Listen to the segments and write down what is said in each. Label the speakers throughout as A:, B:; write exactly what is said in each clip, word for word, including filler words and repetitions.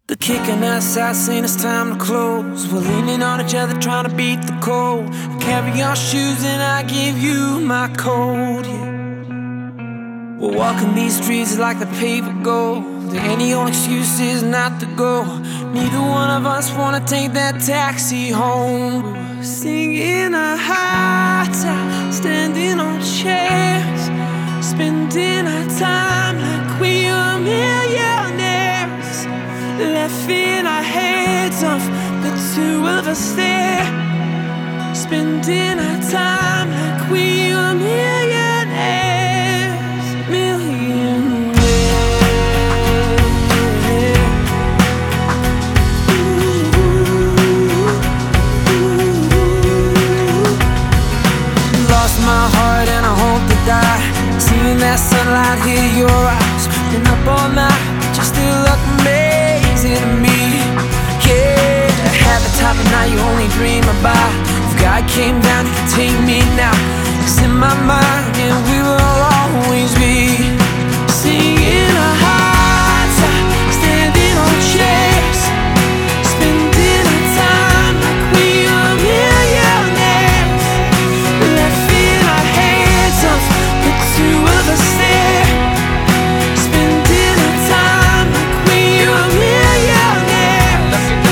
A: They're kicking us out, saying it's time to close. We're leaning on each other, trying to beat the cold. Carry your shoes and I give you my coat, yeah. We're walking these streets like the paved gold. There ain't any old excuses not to go. Neither one of us wanna take that taxi home. We're singing our hearts out, standing on chairs, spending our time like we are millionaires. Laughing our heads off, the two of us there, spending our time like we are millionaires. Millionaires. Ooh, ooh, ooh. Lost my heart and I hope to die. Seeing that sunlight hit your eyes, been up all night, but you still look amazing to me. Yeah, at the top of night you only dream about. If God came down, he could take me now. It's in my mind and we will always be singing our hearts out, standing on chairs, spending our time like we are millionaires. Laughing our heads off, the two of us there, spending our time like we are millionaires.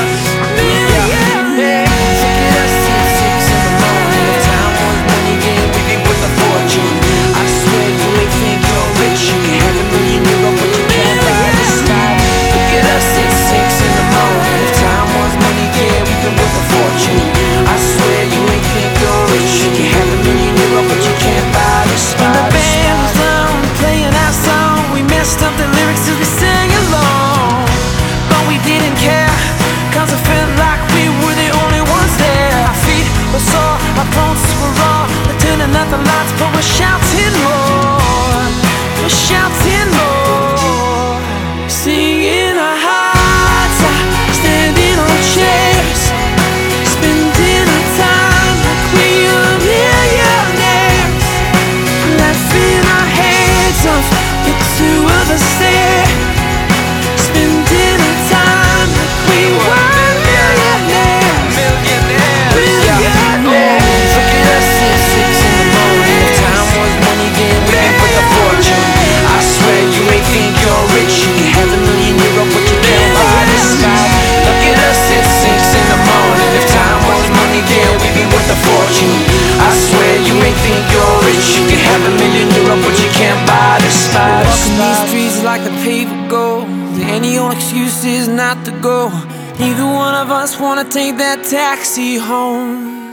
A: Millionaires. Look at us at six in the morning. If time was money, then we'd be worth a fortune. I swear you ain't think you're rich. You can have a million euro, but you can't buy this life. Look at us at six in the morning. If time was money, yeah, we'd be worth a fortune. I swear you ain't think you're rich. You can have a million euro, but you can't buy this life. And the band was loud, playing our song. We messed up the lyrics as we sang along, but we didn't care, cause it felt like we were the only ones there. Our feet were sore, our throats were raw. We're turning out the lights, but we're shouting more. We're shouting more. Singing our hearts out, standing on chairs, spending our time like we are millionaires. Laughing our heads off, the two of us there, spending our time like we were millionaires. Millionaires. Look at us at six in the morning. If time was money, then we'd be worth a fortune. I swear you ain't think you're rich. You can have a million euro, but you can't buy this life. Look at us at six in the morning. If time was money, then we'd be worth a fortune. I swear you ain't think you're rich. You can have a million euro, but you can't buy this life. Walking these streets like the paved gold. There ain't any old excuses not to go. Neither one of us wanna take that taxi home.